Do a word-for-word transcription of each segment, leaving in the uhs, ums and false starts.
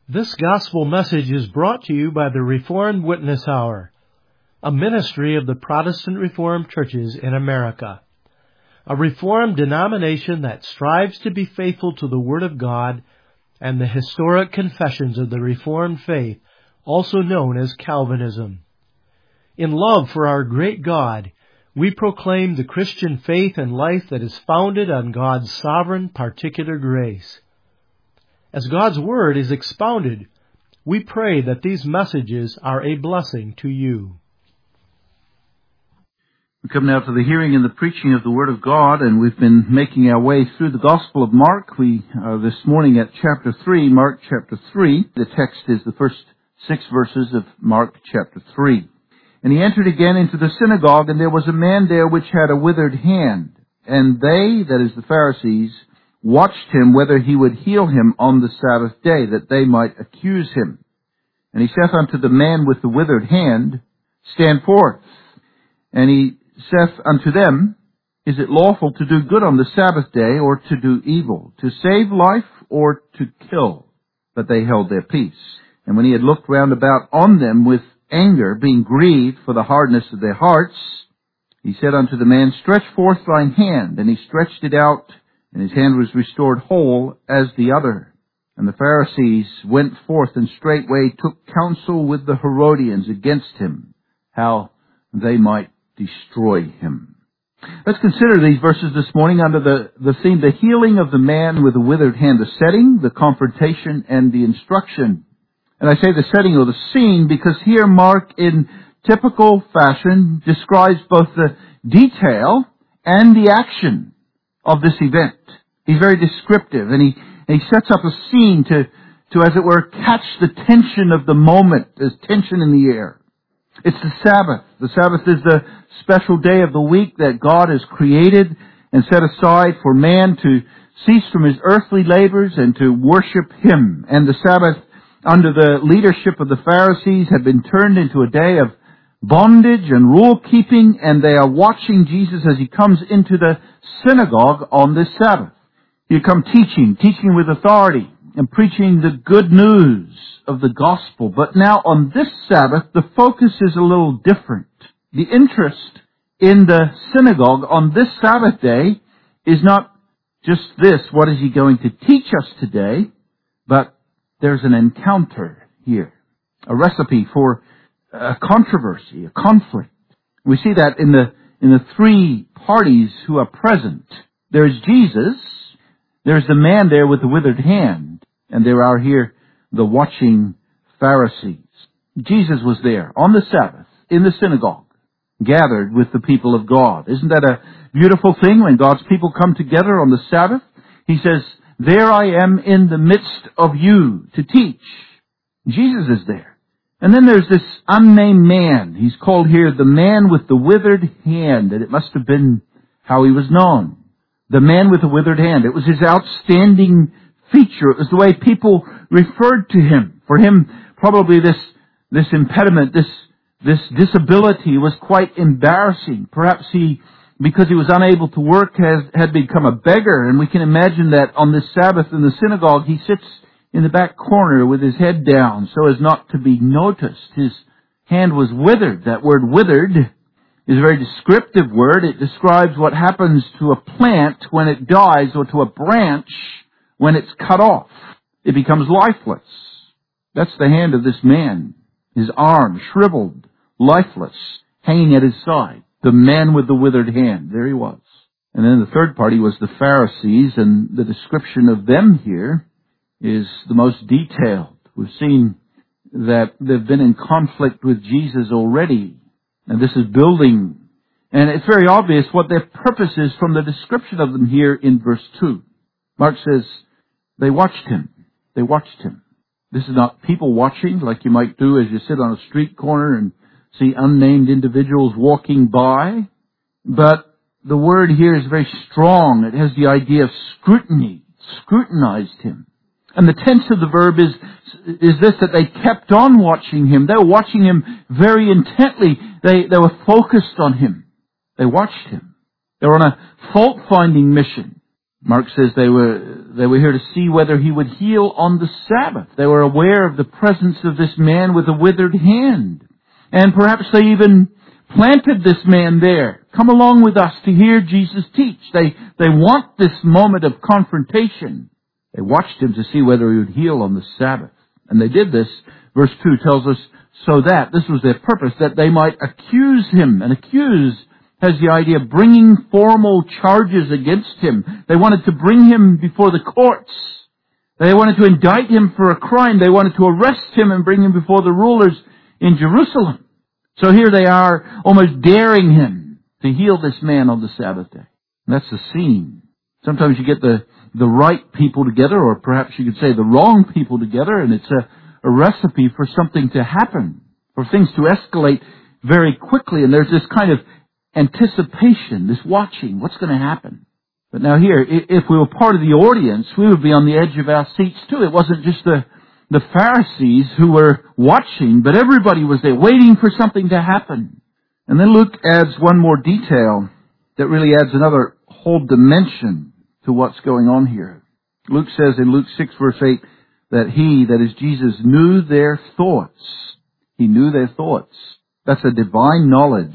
This gospel message is brought to you by the Reformed Witness Hour, a ministry of the Protestant Reformed churches in America. A Reformed denomination that strives to be faithful to the Word of God and the historic confessions of the Reformed faith, also known as Calvinism. In love for our great God, we proclaim the Christian faith and life that is founded on God's sovereign particular grace. As God's Word is expounded, we pray that these messages are a blessing to you. We come now to the hearing and the preaching of the Word of God, and we've been making our way through the Gospel of Mark. We are this morning at chapter three, Mark chapter three. The text is the first six verses of Mark chapter three. And he entered again into the synagogue, and there was a man there which had a withered hand. And they, that is the Pharisees, watched him whether he would heal him on the Sabbath day, that they might accuse him. And he saith unto the man with the withered hand, Stand forth. And he saith unto them, Is it lawful to do good on the Sabbath day, or to do evil, to save life, or to kill? But they held their peace. And when he had looked round about on them with anger, being grieved for the hardness of their hearts, he said unto the man, Stretch forth thine hand. And he stretched it out, and his hand was restored whole as the other. And the Pharisees went forth and straightway took counsel with the Herodians against him, how they might destroy him. Let's consider these verses this morning under the, the theme, the healing of the man with the withered hand, the setting, the confrontation, and the instruction. And I say the setting or the scene because here Mark, in typical fashion, describes both the detail and the action of this event. He's very descriptive, and he, and he sets up a scene to, to, as it were, catch the tension of the moment. There's tension in the air. It's the Sabbath. The Sabbath is the special day of the week that God has created and set aside for man to cease from his earthly labors and to worship Him. And the Sabbath, under the leadership of the Pharisees, had been turned into a day of bondage and rule-keeping, and they are watching Jesus as He comes into the synagogue on this Sabbath. He come teaching, teaching with authority, and preaching the good news of the gospel. But now on this Sabbath, the focus is a little different. The interest in the synagogue on this Sabbath day is not just this, what is He going to teach us today, but there's an encounter here, a recipe for a controversy, a conflict. We see that in the in the three parties who are present. There's Jesus, there's the man there with the withered hand, and there are here the watching Pharisees. Jesus was there on the Sabbath in the synagogue, gathered with the people of God. Isn't that a beautiful thing when God's people come together on the Sabbath? He says, There I am in the midst of you to teach. Jesus is there. And then there's this unnamed man. He's called here the man with the withered hand, and it must have been how he was known. The man with the withered hand. It was his outstanding feature. It was the way people referred to him. For him, probably this, this impediment, this, this disability was quite embarrassing. Perhaps he, because he was unable to work, has, had become a beggar. And we can imagine that on this Sabbath in the synagogue, he sits in the back corner with his head down so as not to be noticed. His hand was withered. That word withered is a very descriptive word. It describes what happens to a plant when it dies, or to a branch when it's cut off. It becomes lifeless. That's the hand of this man. His arm shriveled, lifeless, hanging at his side. The man with the withered hand. There he was. And then the third party was the Pharisees, and the description of them here is the most detailed. We've seen that they've been in conflict with Jesus already, and this is building. And it's very obvious what their purpose is from the description of them here in verse two. Mark says, they watched him. They watched him. This is not people watching like you might do as you sit on a street corner and see unnamed individuals walking by. But the word here is very strong. It has the idea of scrutiny. Scrutinized him. And the tense of the verb is, is this, that they kept on watching him. They were watching him very intently. They, they were focused on him. They watched him. They were on a fault-finding mission. Mark says they were, they were here to see whether he would heal on the Sabbath. They were aware of the presence of this man with a withered hand. And perhaps they even planted this man there. Come along with us to hear Jesus teach. They, they want this moment of confrontation. They watched him to see whether he would heal on the Sabbath. And they did this. Verse two tells us, so that, this was their purpose, that they might accuse him. And accuse has the idea of bringing formal charges against him. They wanted to bring him before the courts. They wanted to indict him for a crime. They wanted to arrest him and bring him before the rulers in Jerusalem. So here they are, almost daring him to heal this man on the Sabbath day. And that's the scene. Sometimes you get the, the right people together, or perhaps you could say the wrong people together, and it's a, a recipe for something to happen, for things to escalate very quickly. And there's this kind of anticipation, this watching, what's going to happen. But now here, if we were part of the audience, we would be on the edge of our seats too. It wasn't just the, the Pharisees who were watching, but everybody was there waiting for something to happen. And then Luke adds one more detail that really adds another whole dimension to what's going on here. Luke says in Luke six verse eight that he, that is Jesus, knew their thoughts. He knew their thoughts. That's a divine knowledge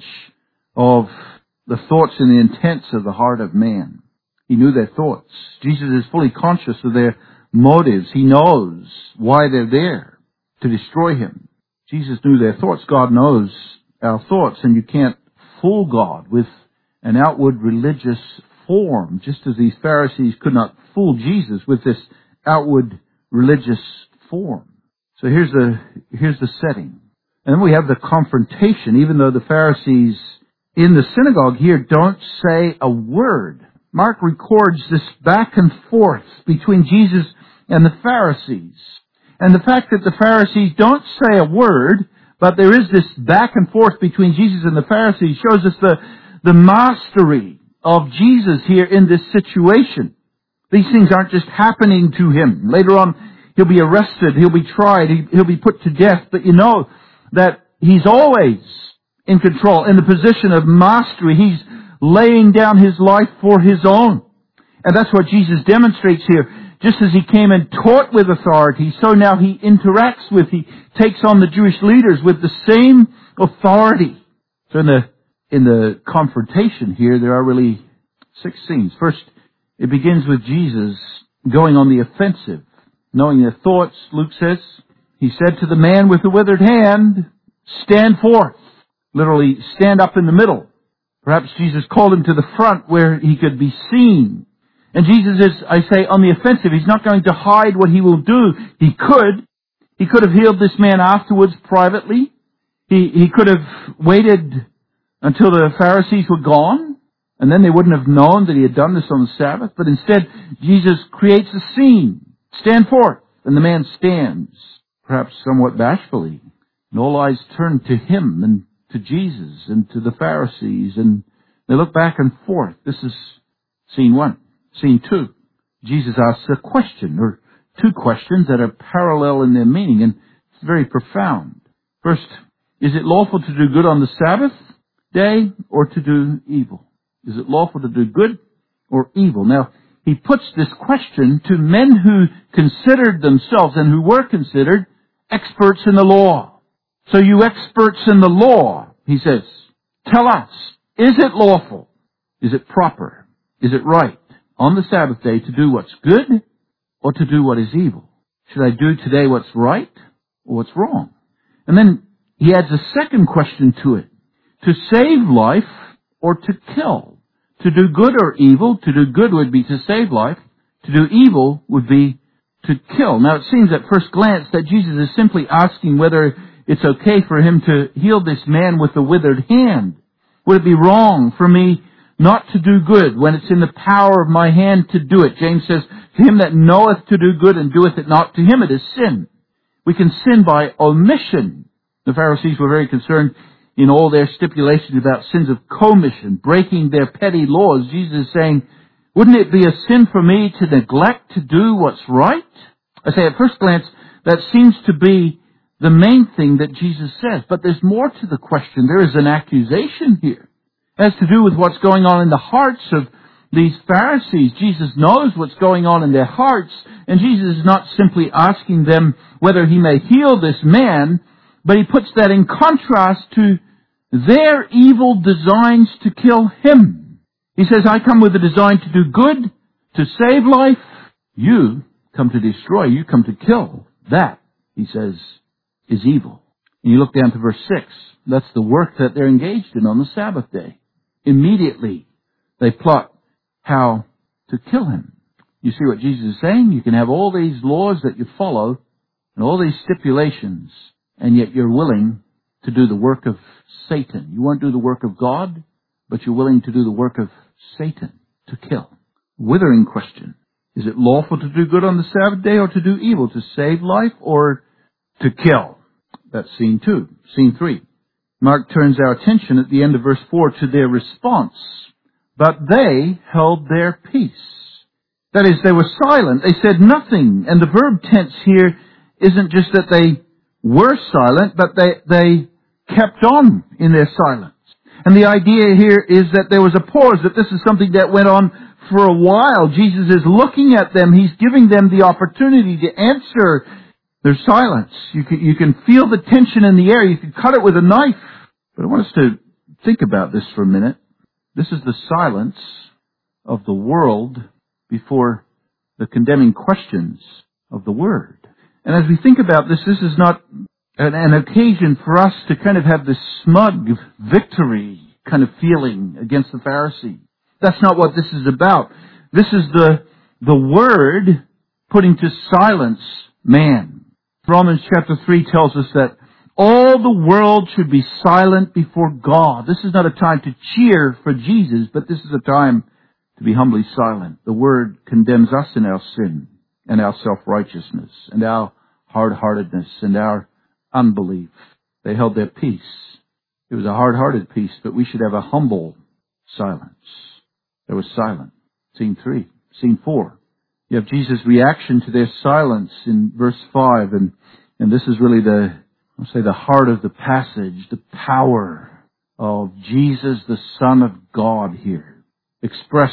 of the thoughts and the intents of the heart of man. He knew their thoughts. Jesus is fully conscious of their motives. He knows why they're there, to destroy him. Jesus knew their thoughts. God knows our thoughts, and you can't fool God with an outward religious form, just as these Pharisees could not fool Jesus with this outward religious form. So here's the, here's the setting. And then we have the confrontation, even though the Pharisees in the synagogue here don't say a word. Mark records this back and forth between Jesus and the Pharisees. And the fact that the Pharisees don't say a word, but there is this back and forth between Jesus and the Pharisees, shows us the, the mastery of Jesus here in this situation. These things aren't just happening to him. Later on, he'll be arrested, he'll be tried, he'll be put to death, but you know that he's always in control, in the position of mastery. He's laying down his life for his own. And that's what Jesus demonstrates here. Just as he came and taught with authority, so now he interacts with, he takes on the Jewish leaders with the same authority. So in the, in the confrontation here, there are really six scenes. First, it begins with Jesus going on the offensive. Knowing their thoughts, Luke says, he said to the man with the withered hand, stand forth. Literally, stand up in the middle. Perhaps Jesus called him to the front where he could be seen. And Jesus is, I say, on the offensive. He's not going to hide what he will do. He could. He could have healed this man afterwards privately. He, he could have waited until the Pharisees were gone, and then they wouldn't have known that he had done this on the Sabbath. But instead, Jesus creates a scene. Stand forth. And the man stands, perhaps somewhat bashfully. And all eyes turn to him and to Jesus and to the Pharisees, and they look back and forth. This is scene one. Scene two. Jesus asks a question, or two questions that are parallel in their meaning, and it's very profound. First, is it lawful to do good on the Sabbath day or to do evil? Is it lawful to do good or evil? Now, he puts this question to men who considered themselves and who were considered experts in the law. So you experts in the law, he says, tell us, is it lawful? Is it proper? Is it right on the Sabbath day to do what's good or to do what is evil? Should I do today what's right or what's wrong? And then he adds a second question to it. To save life or to kill? To do good or evil? To do good would be to save life. To do evil would be to kill. Now it seems at first glance that Jesus is simply asking whether it's okay for him to heal this man with a withered hand. Would it be wrong for me not to do good when it's in the power of my hand to do it? James says, to him that knoweth to do good and doeth it not, to him it is sin. We can sin by omission. The Pharisees were very concerned in all their stipulations about sins of commission, breaking their petty laws. Jesus is saying, wouldn't it be a sin for me to neglect to do what's right? I say at first glance, that seems to be the main thing that Jesus says. But there's more to the question. There is an accusation here. It has to do with what's going on in the hearts of these Pharisees. Jesus knows what's going on in their hearts, and Jesus is not simply asking them whether he may heal this man, but he puts that in contrast to their evil designs to kill him. He says, I come with a design to do good, to save life. You come to destroy, you come to kill. That, he says, is evil. And you look down to verse six. That's the work that they're engaged in on the Sabbath day. Immediately, they plot how to kill him. You see what Jesus is saying? You can have all these laws that you follow and all these stipulations, and yet you're willing to do the work of Satan. You won't do the work of God, but you're willing to do the work of Satan, to kill. Withering question. Is it lawful to do good on the Sabbath day or to do evil, to save life or to kill? That's scene two. Scene three. Mark turns our attention at the end of verse four to their response. But they held their peace. That is, they were silent. They said nothing. And the verb tense here isn't just that they were silent, but they, they kept on in their silence. And the idea here is that there was a pause, that this is something that went on for a while. Jesus is looking at them. He's giving them the opportunity to answer their silence. You can, you can feel the tension in the air. You can cut it with a knife. But I want us to think about this for a minute. This is the silence of the world before the condemning questions of the Word. And as we think about this, this is not an, an occasion for us to kind of have this smug victory kind of feeling against the Pharisee. That's not what this is about. This is the, the Word putting to silence man. Romans chapter three tells us that all the world should be silent before God. This is not a time to cheer for Jesus, but this is a time to be humbly silent. The Word condemns us in our sin and our self-righteousness and our hard-heartedness and our unbelief. They held their peace. It was a hard-hearted peace, but we should have a humble silence. They were silent. Scene three. Scene four. You have Jesus' reaction to their silence in verse five, and, and this is really the, I'll say, the heart of the passage, the power of Jesus, the Son of God here, expressed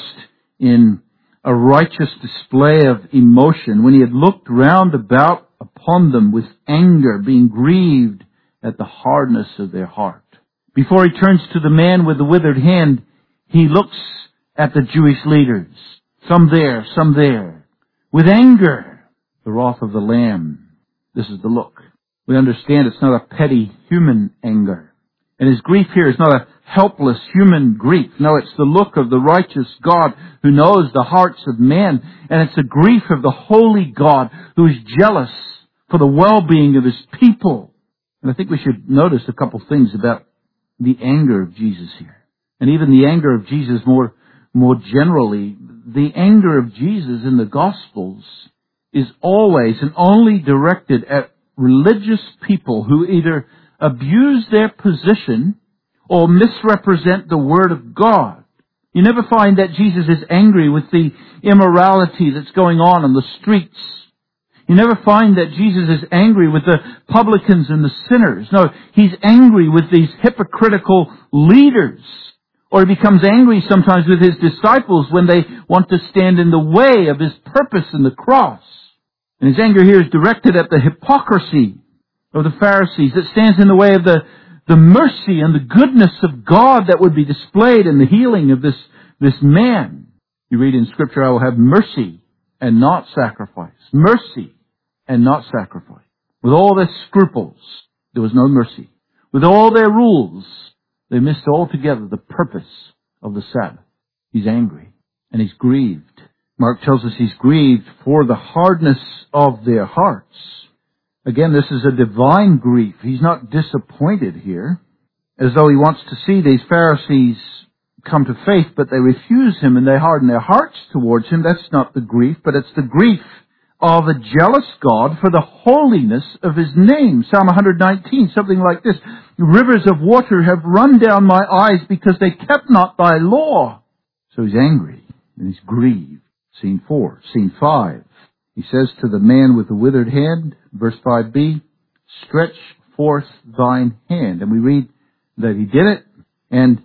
in a righteous display of emotion when he had looked round about upon them with anger, being grieved at the hardness of their heart. Before he turns to the man with the withered hand, he looks at the Jewish leaders, some there, some there, with anger, the wrath of the Lamb. This is the look. We understand it's not a petty human anger. And his grief here is not a helpless human grief. No, it's the look of the righteous God who knows the hearts of men. And it's a grief of the holy God who is jealous for the well-being of his people. And I think we should notice a couple things about the anger of Jesus here. And even the anger of Jesus more, more generally. The anger of Jesus in the Gospels is always and only directed at religious people who either abuse their position or misrepresent the Word of God. You never find that Jesus is angry with the immorality that's going on in the streets. You never find that Jesus is angry with the publicans and the sinners. No, he's angry with these hypocritical leaders. Or he becomes angry sometimes with his disciples when they want to stand in the way of his purpose in the cross. And his anger here is directed at the hypocrisy of the Pharisees that stands in the way of the, the mercy and the goodness of God that would be displayed in the healing of this, this man. You read in Scripture, I will have mercy and not sacrifice. Mercy and not sacrifice. With all their scruples, there was no mercy. With all their rules, they missed altogether the purpose of the Sabbath. He's angry and he's grieved. Mark tells us he's grieved for the hardness of their hearts. Again, this is a divine grief. He's not disappointed here, as though he wants to see these Pharisees come to faith, but they refuse him and they harden their hearts towards him. That's not the grief, but it's the grief of a jealous God for the holiness of his name. Psalm one nineteen, something like this. Rivers of water have run down my eyes because they kept not thy law. So he's angry and he's grieved. Scene four. Scene five. He says to the man with the withered hand, verse five b, stretch forth thine hand. And we read that he did it, and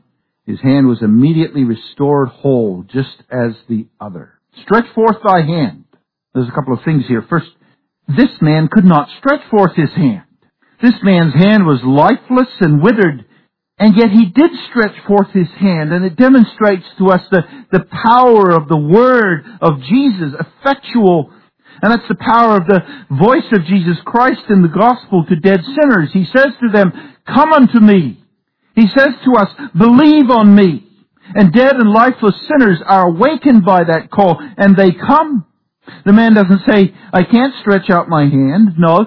His hand was immediately restored whole, just as the other. Stretch forth thy hand. There's a couple of things here. First, this man could not stretch forth his hand. This man's hand was lifeless and withered, and yet he did stretch forth his hand, and it demonstrates to us the, the power of the Word of Jesus, effectual. And that's the power of the voice of Jesus Christ in the gospel to dead sinners. He says to them, come unto me. He says to us, believe on me. And dead and lifeless sinners are awakened by that call, and they come. The man doesn't say, I can't stretch out my hand. No,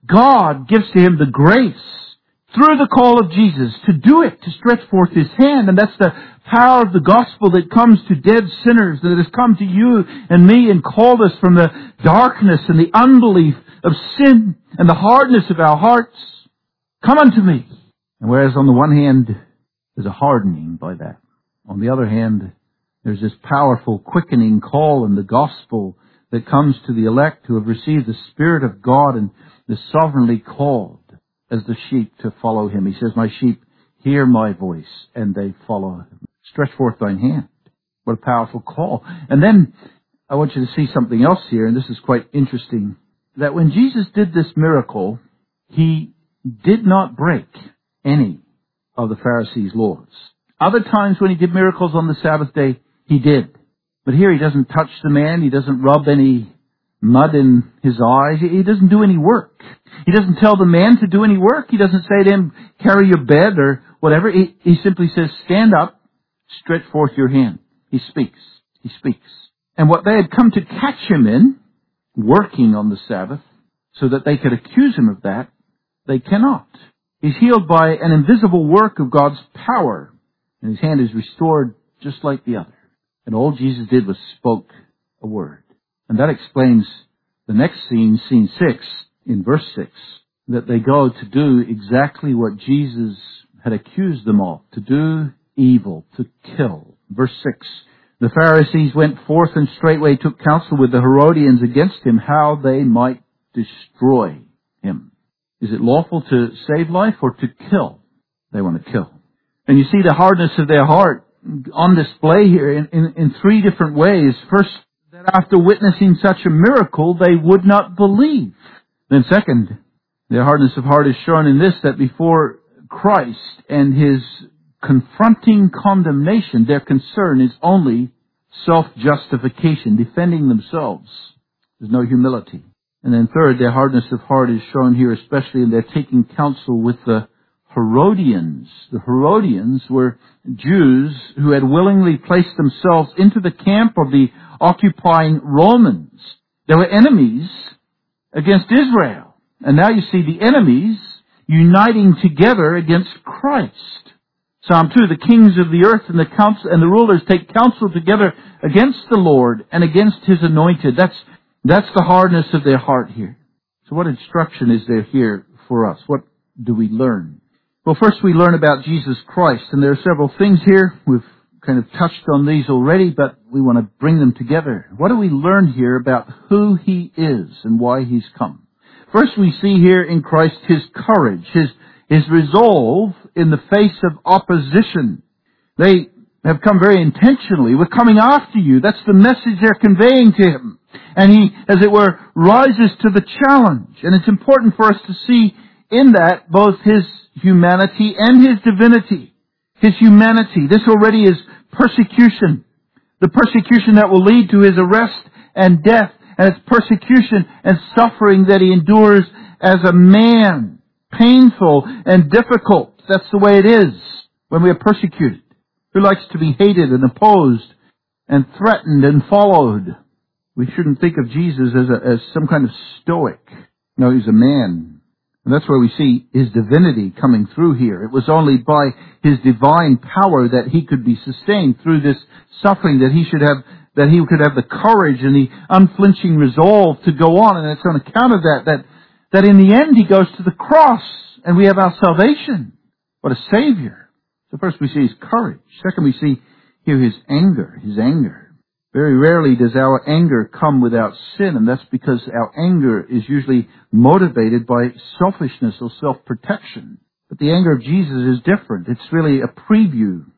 God gives to him the grace through the call of Jesus to do it, to stretch forth his hand. And that's the power of the gospel that comes to dead sinners, that has come to you and me and called us from the darkness and the unbelief of sin and the hardness of our hearts. Come unto me. And whereas on the one hand, there's a hardening by that. On the other hand, there's this powerful quickening call in the gospel that comes to the elect who have received the Spirit of God and is sovereignly called as the sheep to follow him. He says, my sheep hear my voice and they follow him. Stretch forth thine hand. What a powerful call. And then I want you to see something else here, and this is quite interesting, that when Jesus did this miracle, he did not break any of the Pharisees' laws. Other times when he did miracles on the Sabbath day, he did. But here he doesn't touch the man. He doesn't rub any mud in his eyes. He doesn't do any work. He doesn't tell the man to do any work. He doesn't say to him, carry your bed or whatever. He, he simply says, stand up, stretch forth your hand. He speaks. He speaks. And what they had come to catch him in, working on the Sabbath, so that they could accuse him of that, they cannot. He's healed by an invisible work of God's power, and his hand is restored just like the other. And all Jesus did was spoke a word. And that explains the next scene, scene six, in verse six, that they go to do exactly what Jesus had accused them of, to do evil, to kill. Verse six, the Pharisees went forth and straightway took counsel with the Herodians against him, how they might destroy him. Is it lawful to save life or to kill? They want to kill. And you see the hardness of their heart on display here in, in, in three different ways. First, that after witnessing such a miracle, they would not believe. Then second, their hardness of heart is shown in this, that before Christ and his confronting condemnation, their concern is only self-justification, defending themselves. There's no humility. And then third, their hardness of heart is shown here, especially in their taking counsel with the Herodians. The Herodians were Jews who had willingly placed themselves into the camp of the occupying Romans. They were enemies against Israel. And now you see the enemies uniting together against Christ. Psalm two, the kings of the earth and the council and the rulers take counsel together against the Lord and against his anointed. That's, that's the hardness of their heart here. So what instruction is there here for us? What do we learn? Well, first we learn about Jesus Christ, and there are several things here. We've kind of touched on these already, but we want to bring them together. What do we learn here about who he is and why he's come? First, we see here in Christ his courage, his, his resolve in the face of opposition. They have come very intentionally. We're coming after you. That's the message they're conveying to him. And he, as it were, rises to the challenge. And it's important for us to see in that both his humanity and his divinity. His humanity. This already is persecution. The persecution that will lead to his arrest and death. And it's persecution and suffering that he endures as a man. Painful and difficult. That's the way it is when we are persecuted. Who likes to be hated and opposed and threatened and followed? We shouldn't think of Jesus as, a, as some kind of stoic. No, he's a man. And that's where we see his divinity coming through here. It was only by his divine power that he could be sustained through this suffering, that he should have, that he could have the courage and the unflinching resolve to go on. And it's on account of that, that, that in the end he goes to the cross and we have our salvation. What a Savior. So first we see his courage. Second we see here his anger, his anger. Very rarely does our anger come without sin, and that's because our anger is usually motivated by selfishness or self-protection. But the anger of Jesus is different. It's really a preview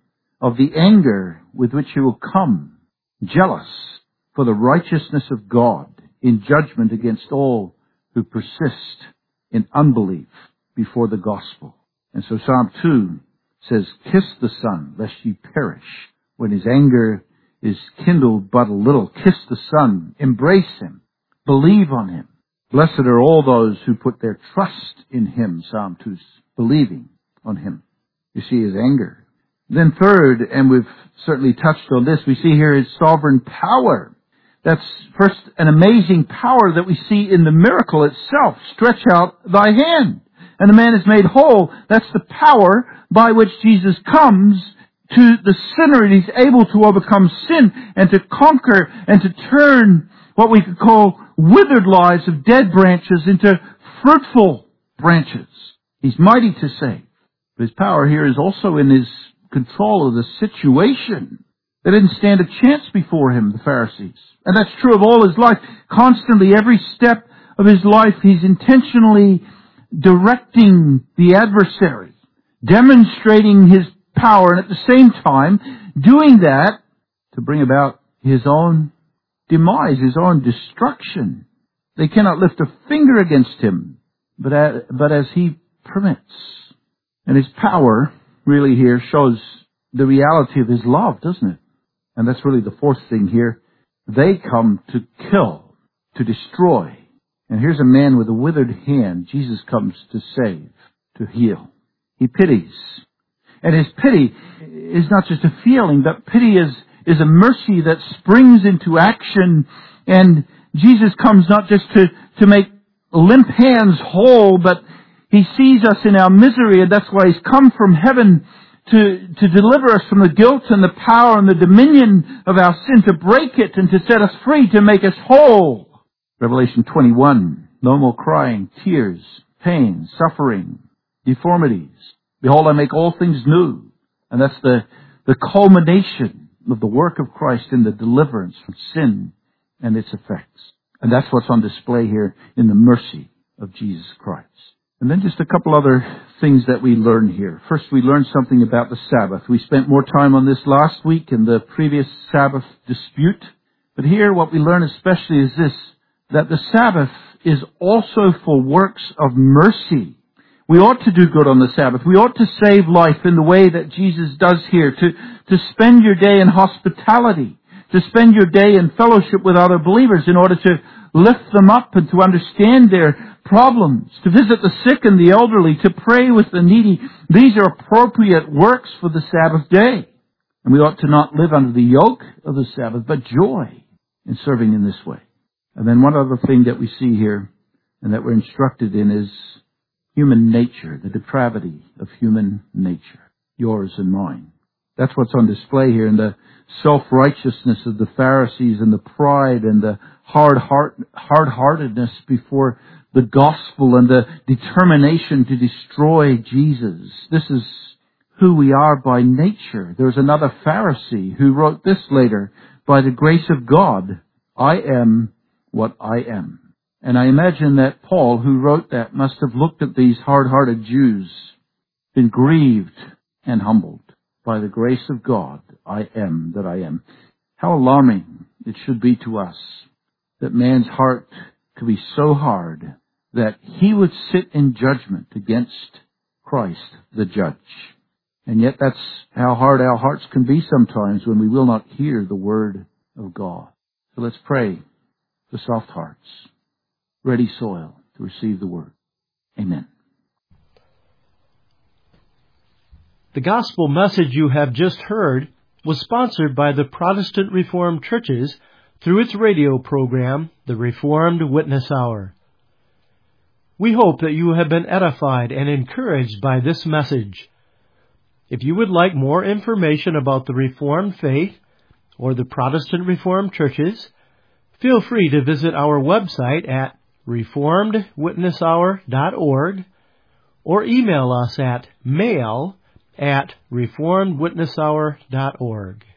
of the anger with which he will come, jealous for the righteousness of God in judgment against all who persist in unbelief before the gospel. And so Psalm two says, kiss the Son, lest ye perish. When his anger is kindled but a little, kiss the Son, embrace him, believe on him. Blessed are all those who put their trust in him, Psalm two's believing on him. You see his anger. Then third, and we've certainly touched on this, we see here his sovereign power. That's first an amazing power that we see in the miracle itself. Stretch out thy hand, and the man is made whole. That's the power by which Jesus comes to the sinner, and he's able to overcome sin and to conquer and to turn what we could call withered lives of dead branches into fruitful branches. He's mighty to save. But his power here is also in his control of the situation. They didn't stand a chance before him, the Pharisees. And that's true of all his life. Constantly, every step of his life, he's intentionally directing the adversary, demonstrating his power, and at the same time, doing that to bring about his own demise, his own destruction. They cannot lift a finger against him, but as, but as he permits. And his power really here shows the reality of his love, doesn't it? And that's really the fourth thing here. They come to kill, to destroy. And here's a man with a withered hand. Jesus comes to save, to heal. He pities. And his pity is not just a feeling, but pity is, is a mercy that springs into action. And Jesus comes not just to, to make limp hands whole, but he sees us in our misery, and that's why he's come from heaven to, to deliver us from the guilt and the power and the dominion of our sin, to break it and to set us free, to make us whole. Revelation twenty-one, no more crying, tears, pain, suffering, deformities. Behold, I make all things new. And that's the, the culmination of the work of Christ in the deliverance from sin and its effects. And that's what's on display here in the mercy of Jesus Christ. And then just a couple other things that we learn here. First, we learned something about the Sabbath. We spent more time on this last week in the previous Sabbath dispute. But here what we learn especially is this, that the Sabbath is also for works of mercy. We ought to do good on the Sabbath. We ought to save life in the way that Jesus does here, to, to spend your day in hospitality, to spend your day in fellowship with other believers in order to lift them up and to understand their problems, to visit the sick and the elderly, to pray with the needy. These are appropriate works for the Sabbath day. And we ought to not live under the yoke of the Sabbath, but joy in serving in this way. And then one other thing that we see here and that we're instructed in is human nature, the depravity of human nature, yours and mine. That's what's on display here in the self-righteousness of the Pharisees and the pride and the hard heart, hard-heartedness before the gospel and the determination to destroy Jesus. This is who we are by nature. There's another Pharisee who wrote this later, by the grace of God, I am what I am. And I imagine that Paul, who wrote that, must have looked at these hard-hearted Jews, been grieved and humbled. By the grace of God, I am that I am. How alarming it should be to us that man's heart could be so hard that he would sit in judgment against Christ, the judge. And yet that's how hard our hearts can be sometimes when we will not hear the word of God. So let's pray for soft hearts, ready soil to receive the word. Amen. The gospel message you have just heard was sponsored by the Protestant Reformed Churches through its radio program, the Reformed Witness Hour. We hope that you have been edified and encouraged by this message. If you would like more information about the Reformed faith or the Protestant Reformed Churches, feel free to visit our website at reformed witness hour dot org or email us at mail at reformed witness hour dot org.